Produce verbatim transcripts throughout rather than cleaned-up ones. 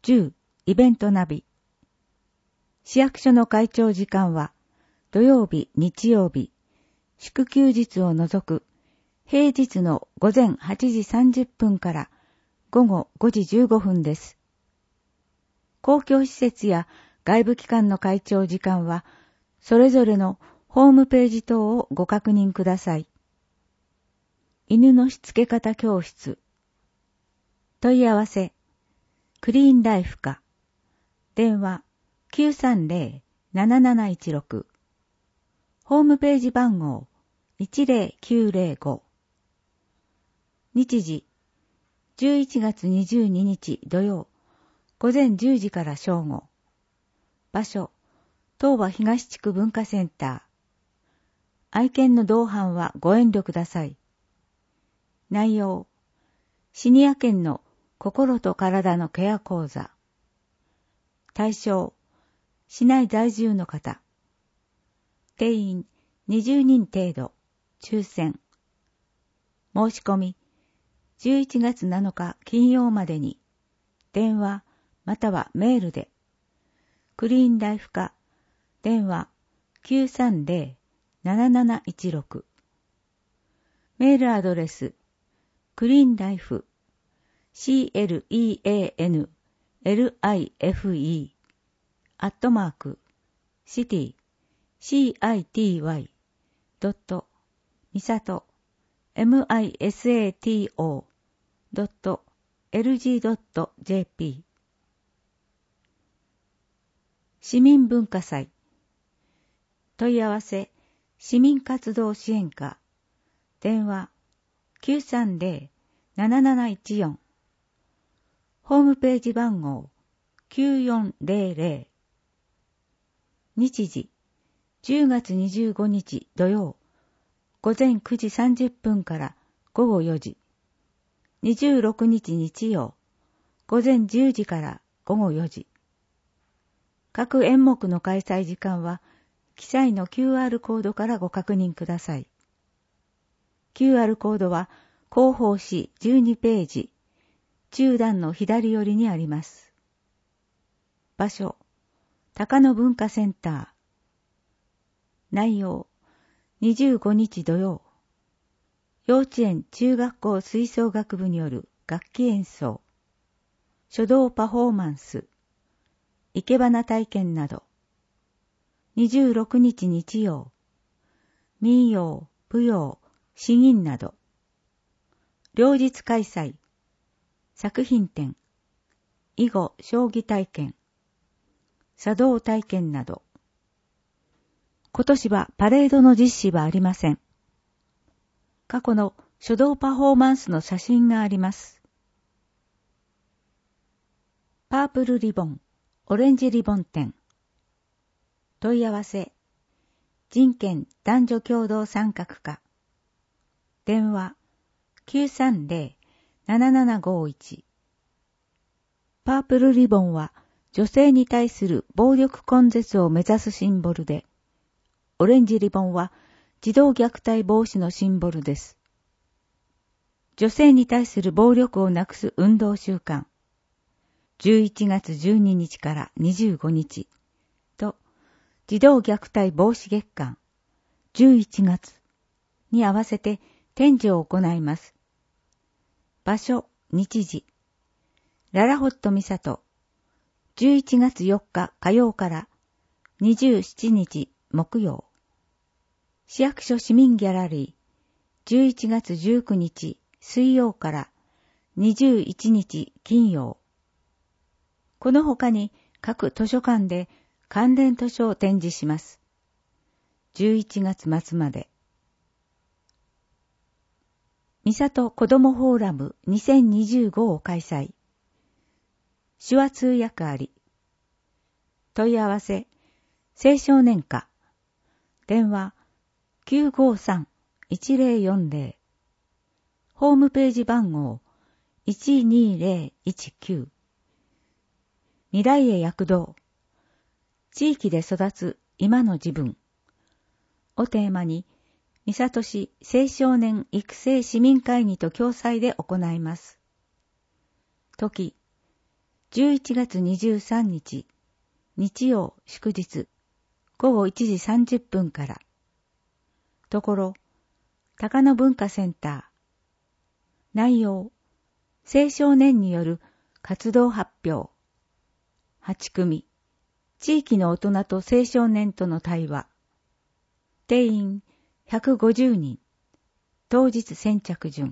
じゅうイベントナビ。市役所の開庁時間は土曜日、日曜日、祝休日を除く平日の午前はちじさんじゅっぷんから午後ごじじゅうごふんです。公共施設や外部機関の開庁時間はそれぞれのホームページ等をご確認ください。犬のしつけ方教室。問い合わせ、クリーンライフ課。電話 きゅうさんゼロ なななないちろく。ホームページ番号 いちゼロきゅうゼロご。日時、じゅういちがつにじゅうににち土曜、午前じゅうじから正午。場所、東和東地区文化センター。愛犬の同伴はご遠慮ください。内容、シニア犬の心と体のケア講座。対象、市内在住の方。定員にじゅうにん程度、抽選。申し込み、じゅういちがつなのか金曜までに、電話またはメールで、クリーンライフ課、電話 きゅうさんゼロ なななないちろく。メールアドレス、クリーンライフ、シーエルイーエーエヌエルアイエフイー、アットマーク、シティ、シーアイティーワイ、ドット、ミサト、エムアイエスエーティーオー、ドット、エルジードットジェーピー。市民文化祭。問い合わせ、市民活動支援課。電話、きゅうさんゼロ なななないちよん。ホームページ番号、きゅうよんゼロゼロ。日時、じゅうがつにじゅうごにち土曜、午前くじさんじゅっぷんから午後よじ。にじゅうろくにち日曜、午前じゅうじから午後よじ。各演目の開催時間は、記載の キューアール コードからご確認ください。キューアール コードは、広報誌じゅうにページ、中段の左寄りにあります。場所、高野文化センター。内容、にじゅうごにち土曜、幼稚園中学校吹奏楽部による楽器演奏、書道パフォーマンス、生け花体験など。にじゅうろくにち日曜、民謡、舞踊、詩吟など。両日開催、作品展、囲碁将棋体験、茶道体験など。今年はパレードの実施はありません。過去の書道パフォーマンスの写真があります。パープルリボン、オレンジリボン展。問い合わせ、人権男女共同参画課。電話、きゅうさんゼロ ななななごいち。パープルリボンは女性に対する暴力根絶を目指すシンボルで、オレンジリボンは児童虐待防止のシンボルです。女性に対する暴力をなくす運動週間、じゅういちがつじゅうににちからにじゅうごにちと、児童虐待防止月間、じゅういちがつに合わせて展示を行います。場所、日時、ララホットミサト、じゅういちがつよっか火曜からにじゅうしちにち木曜。市役所市民ギャラリー、じゅういちがつじゅうくにち水曜からにじゅういちにち金曜。この他に各図書館で関連図書を展示します。じゅういちがつまつまで。みさと子どもフォーラムにせんにじゅうごを開催。手話通訳あり。問い合わせ、青少年課。電話、きゅうごさん いちゼロよんゼロ。ホームページ番号、いちにゼロいちきゅう。未来へ躍動。地域で育つ今の自分。をテーマに、三郷市青少年育成市民会議と共催で行います。時、 じゅういちがつにじゅうさんにち、日曜祝日、ごごいちじさんじゅっぷんから。ところ、高野文化センター。内容、青少年による活動発表。はちくみ、地域の大人と青少年との対話。定員ひゃくごじゅうにん。当日先着順。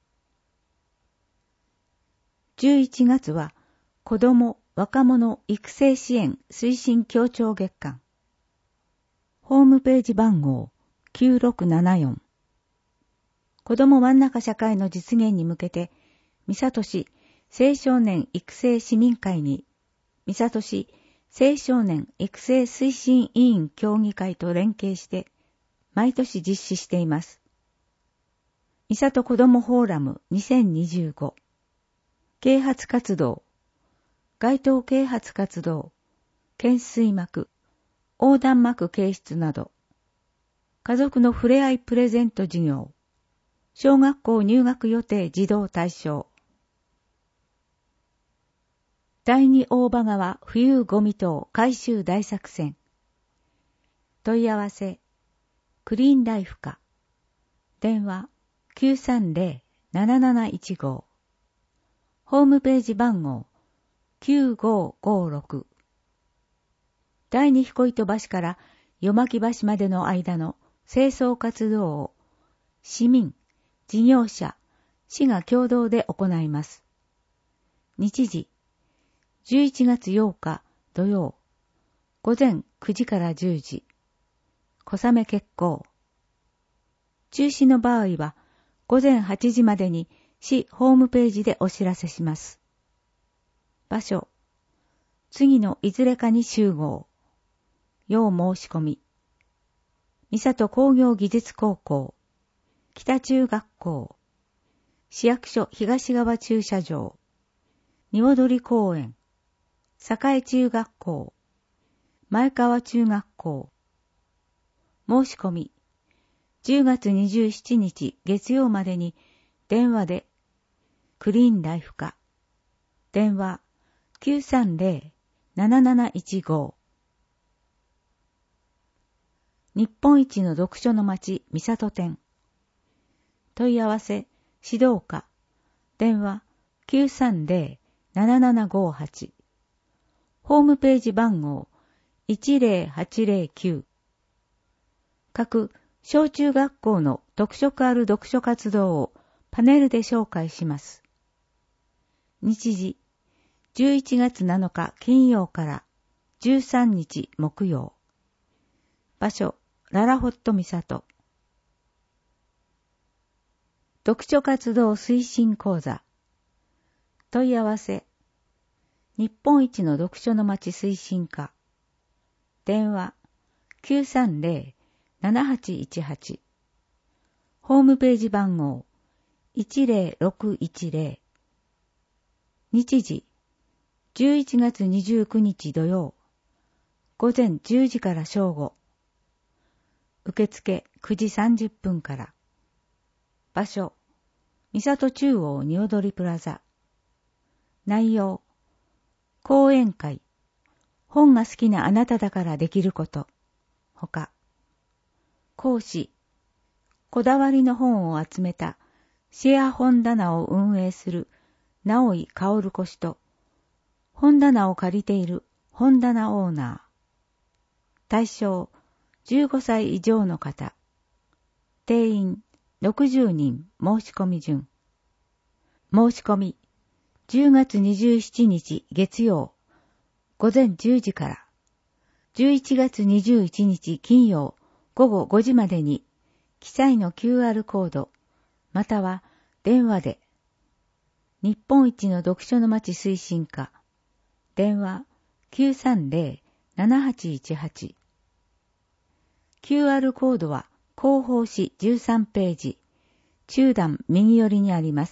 じゅういちがつは子ども・若者育成支援推進協調月間。ホームページ番号きゅうろくななよん。子ども真ん中社会の実現に向けて、三郷市青少年育成市民会に、三郷市青少年育成推進委員協議会と連携して、毎年実施しています。三郷子どもフォーラムにせんにじゅうご。啓発活動、街頭啓発活動、懸垂幕、横断幕掲出など、家族のふれあいプレゼント事業、小学校入学予定児童対象。第二大場川浮遊ゴミ等回収大作戦。問い合わせ、クリーンライフ課。電話、きゅうさんゼロ なななないちご。ホームページ番号、きゅうごごろく。第二彦糸橋から夜巻橋までの間の清掃活動を、市民、事業者、市が共同で行います。日時、じゅういちがつようか土曜、午前くじからじゅうじ。小雨決行。中止の場合は、午前はちじまでに市ホームページでお知らせします。場所、次のいずれかに集合。要申し込み。三郷工業技術高校、北中学校、市役所東側駐車場、仁踊公園、栄中学校、前川中学校。申し込み、じゅうがつにじゅうしちにち月曜までに電話で、クリーンライフ課、電話きゅうさんゼロ なななないちご。日本一の読書の街三郷店。問い合わせ、指導課、電話きゅうさんゼロ ななななごはち。ホームページ番号いちゼロはちゼロきゅう。各小中学校の特色ある読書活動をパネルで紹介します。日時、じゅういちがつなのか金曜からじゅうさんにち木曜。場所、ララホット三郷。読書活動推進講座。問い合わせ。日本一の読書の街推進課。電話きゅうさんゼロ ななはちいちはち。ホームページ番号いちゼロろくいちゼロ。日時じゅういちがつにじゅうくにち土曜。午前じゅうじから正午。受付くじさんじゅっぷんから。場所三郷中央におどりプラザ。内容講演会、本が好きなあなただからできること、ほか。講師、こだわりの本を集めたシェア本棚を運営する直井薫子氏と、本棚を借りている本棚オーナー。対象、じゅうごさい以上の方。定員、ろくじゅうにん申し込み順。申し込み、じゅうがつにじゅうしちにち月曜、午前じゅうじから、じゅういちがつにじゅういちにち金曜、午後ごじまでに、記載の キューアール コード、または電話で、日本一の読書の街推進課、電話きゅうさんゼロ ななはちいちはち。キューアール コードは広報誌じゅうさんページ、中段右寄りにあります。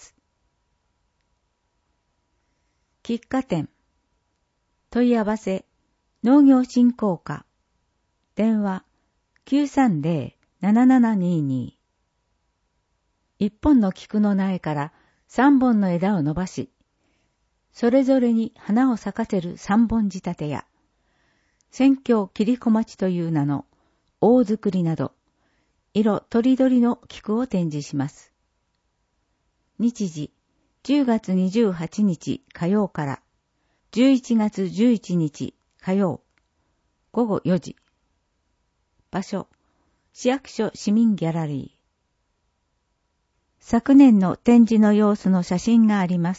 喫茶店。問い合わせ、農業振興課。電話、きゅうさんゼロ ななななにに。一本の菊の苗から三本の枝を伸ばし、 それぞれに花を咲かせる三本仕立てや、千京切子町という名の大作りなど、色とりどりの菊を展示します。日時、じゅうがつにじゅうはちにち火曜からじゅういちがつじゅういちにち火曜、ごごよじ。場所、市役所市民ギャラリー。昨年の展示の様子の写真があります。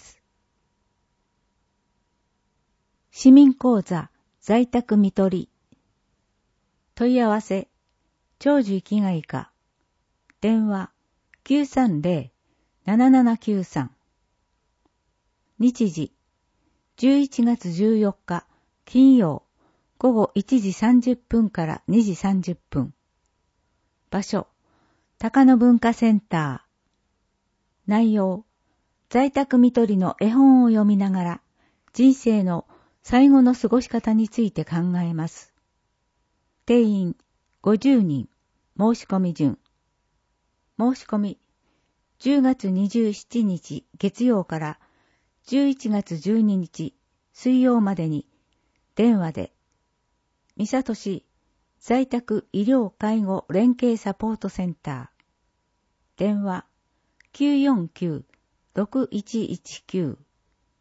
市民講座在宅見取り。問い合わせ、長寿生きがいか。電話、きゅうさんぜろ ななななきゅうさん。日時、じゅういちがつじゅうよっか金曜、ごごいちじさんじゅっぷんからにじさんじゅっぷん。場所、高野文化センター。内容、在宅見取りの絵本を読みながら、人生の最後の過ごし方について考えます。定員ごじゅうにん、申し込み順。申し込み、じゅうがつにじゅうしちにち月曜からじゅういちがつじゅうににち水曜までに、電話で、三郷市在宅医療介護連携サポートセンター。電話、きゅうよんきゅう ろくいちいちきゅう。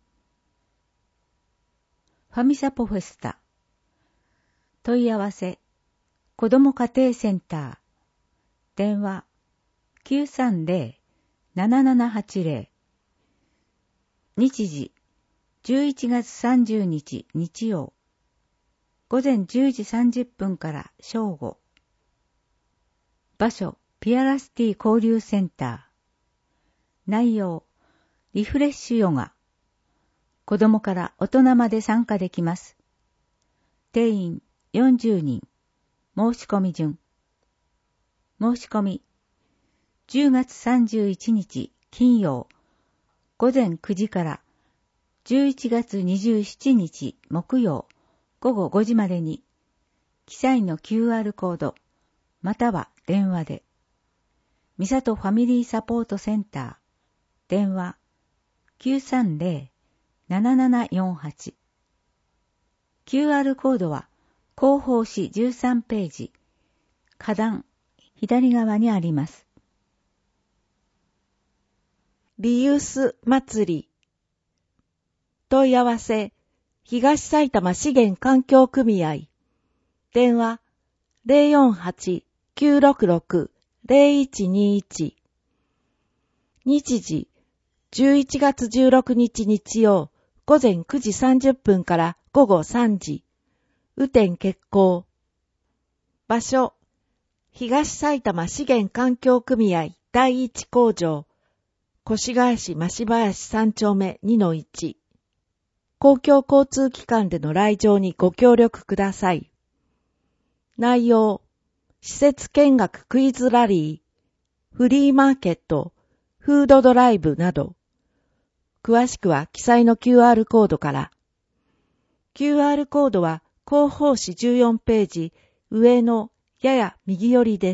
ファミサポフェスタ。問い合わせ、子ども家庭センター。電話、きゅうさんぜろ ななななはちぜろ。日時、じゅういちがつさんじゅうにち日曜。午前じゅうじさんじゅっぷんから正午。場所、ピアラシティ交流センター。内容、リフレッシュヨガ。子供から大人まで参加できます。定員よんじゅうにん。申し込み順。申し込み、じゅうがつさんじゅういちにち金曜、午前くじからじゅういちがつにじゅうしちにち木曜、ごごごじまでに、記載の キューアール コード、または電話で。三郷ファミリーサポートセンター。電話、きゅうさんぜろ ななななよんはち。キューアール コードは広報誌じゅうさんページ、下段、左側にあります。 リユース祭り。問い合わせ、東埼玉資源環境組合。電話、ゼロよんはち きゅうろくろく ゼロいちにいち。日時、じゅういちがつじゅうろくにち日曜、午前くじさんじゅっぷんからごごさんじ。雨天決行。場所、東埼玉資源環境組合第一工場、越谷市増林さん丁目 にのいち。公共交通機関での来場にご協力ください。内容、施設見学クイズラリー、フリーマーケット、フードドライブなど。詳しくは記載の キューアール コードから。キューアール コードは広報誌じゅうよんページ上のやや右寄りです。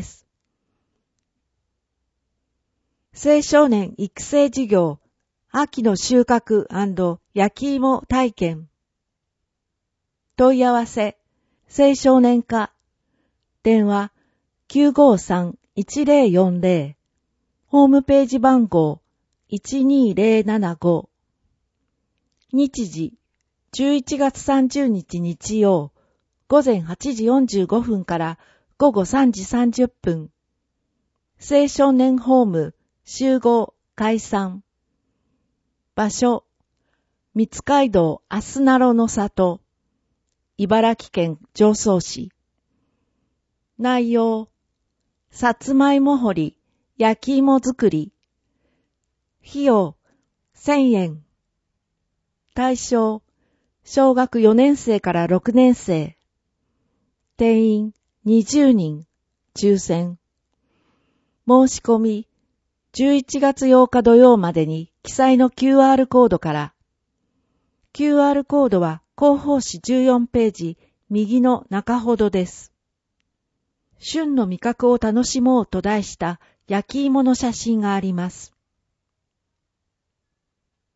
青少年育成事業、秋の収穫&焼き芋体験。問い合わせ、青少年課。電話、きゅうごさん いちぜろよんぜろ。ホームページ番号、いちにぜろななご。日時、じゅういちがつさんじゅうにち日曜、午前はちじよんじゅうごふんからごごさんじさんじゅっぷん。青少年ホーム、集合、解散。場所、三街道あすなろの里、茨城県常総市。内容、さつまいも掘り、焼き芋作り。費用、せんえん。対象、小学よねんせいからろくねんせい。定員にじゅうにん、抽選。申し込み、じゅういちがつようか土曜までに記載の キューアール コードから。キューアール コードは広報誌じゅうよんページ右の中ほどです。旬の味覚を楽しもうと題した焼き芋の写真があります。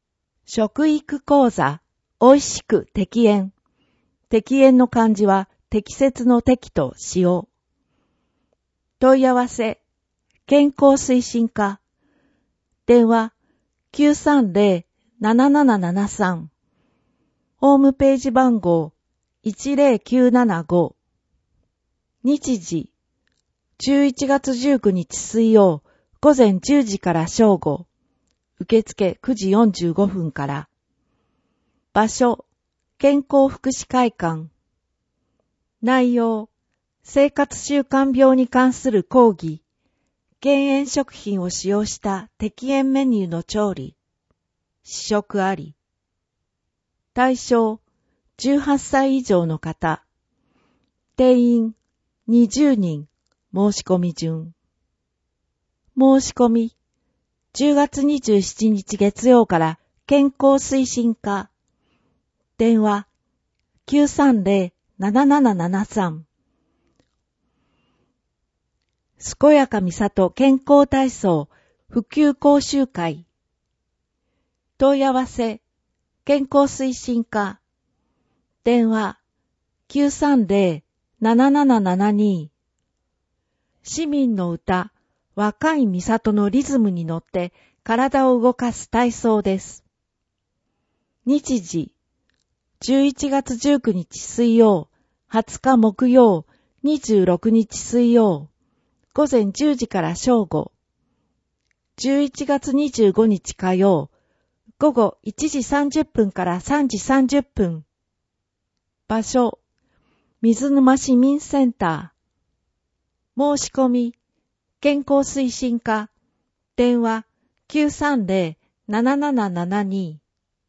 食育講座、おいしく適塩。適塩の漢字は適切の適と塩。問い合わせ、健康推進課。電話、きゅうさんゼロ ななななななさん。ホームページ番号、いちゼロきゅうななご。日時、じゅういちがつじゅうくにち水曜、午前じゅうじから正午。受付くじよんじゅうごふんから。場所、健康福祉会館。内容、生活習慣病に関する講義。減塩食品を使用した適塩メニューの調理。試食あり。対象、じゅうはっさい以上の方。定員、にじゅうにん。申し込み順。申し込み、じゅうがつにじゅうしちにち月曜から健康推進課。電話、きゅうさんゼロ ななななななさん。健やかみさと健康体操普及講習会。問い合わせ、健康推進課。電話、きゅうさんゼロ ななななななに。市民の歌、若いみさとのリズムに乗って体を動かす体操です。日時、じゅういちがつじゅうくにち水曜、はつか木曜、にじゅうろくにち水曜、午前じゅうじから正午。じゅういちがつにじゅうごにち火曜、午後いちじさんじゅっぷんからさんじさんじゅっぷん。場所、水沼市民センター。申し込み、健康推進課。電話、きゅうさんゼロ ななななななに。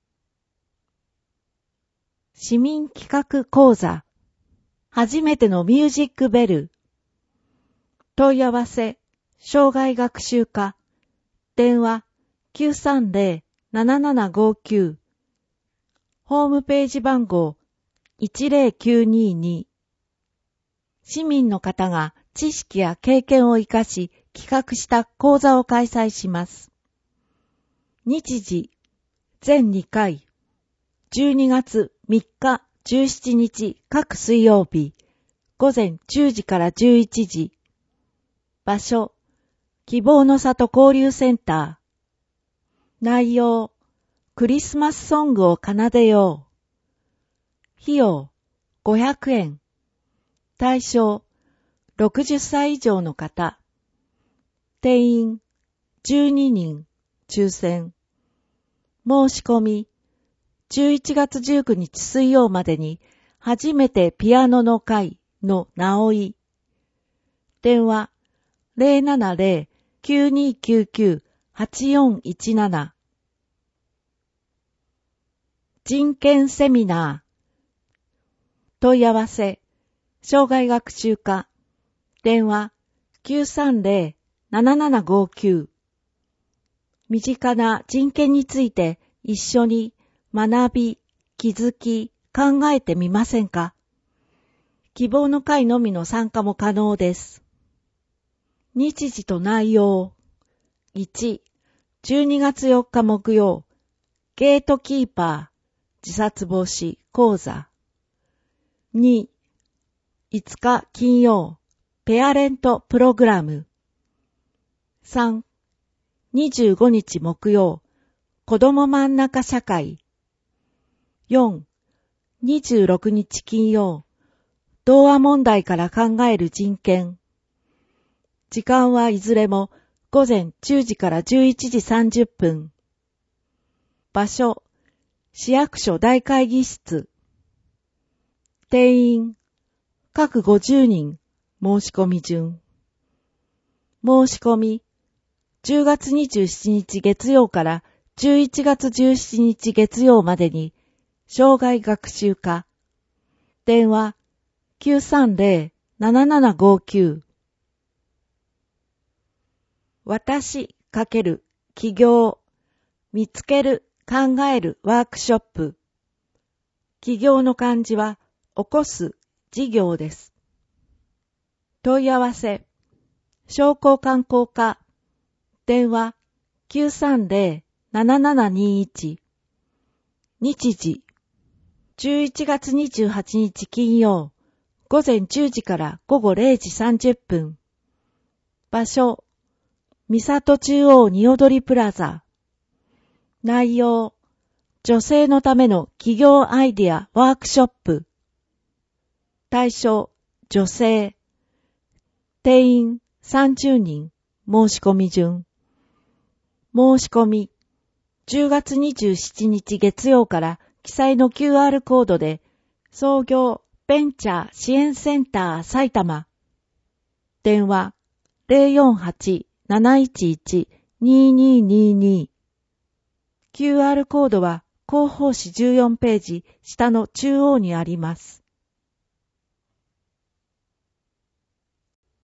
市民企画講座。初めてのミュージックベル。問い合わせ、障害学習課。電話、きゅうさんゼロ ななななごきゅう。ホームページ番号、いちゼロきゅうにに。市民の方が知識や経験を生かし企画した講座を開催します。日時、全にかい。じゅうにがつみっか、じゅうしちにち各水曜日、午前じゅうじからじゅういちじ。場所、希望の里交流センター。内容、クリスマスソングを奏でよう。費用、ごひゃくえん。対象、ろくじゅっさい以上の方。定員、じゅうににん、抽選。申し込み、じゅういちがつじゅうくにち水曜までに、初めてピアノの会の直井。電話、ゼロななゼロ きゅうにきゅうきゅう はちよんいちなな。人権セミナー。問い合わせ、障害学習課。電話、きゅうさんゼロ ななななごきゅう。身近な人権について一緒に学び、気づき、考えてみませんか？希望の会のみの参加も可能です。日時と内容。いち、じゅうにがつよっか木曜、ゲートキーパー、自殺防止講座。に、いつか金曜、ペアレントプログラム。さん、にじゅうごにち木曜、子ども真ん中社会。よん、にじゅうろくにち金曜、童話問題から考える人権。時間はいずれも午前じゅうじからじゅういちじさんじゅっぷん。場所、市役所大会議室。定員、各ごじゅうにん、申し込み順。申し込み、じゅうがつにじゅうしちにち月曜からじゅういちがつじゅうしちにち月曜までに、障害学習課。電話、きゅうさんゼロ ななななごきゅう。私×起業、見つける、考えるワークショップ。起業の漢字は、起こす、事業です。問い合わせ、商工観光課。電話、きゅうさんゼロ ななななにいち。 日時、じゅういちがつにじゅうはちにち金曜、午前じゅうじから午後れいじさんじゅっぷん。場所、三郷中央におどりプラザ。内容、女性のための企業アイデアワークショップ。対象、女性。定員さんじゅうにん。申し込み順。申し込み、じゅうがつにじゅうしちにち月曜から記載の キューアール コードで、創業ベンチャー支援センター埼玉。電話 ゼロよんはち なないちいち にににに。キューアール コードは広報誌じゅうよんページ下の中央にあります。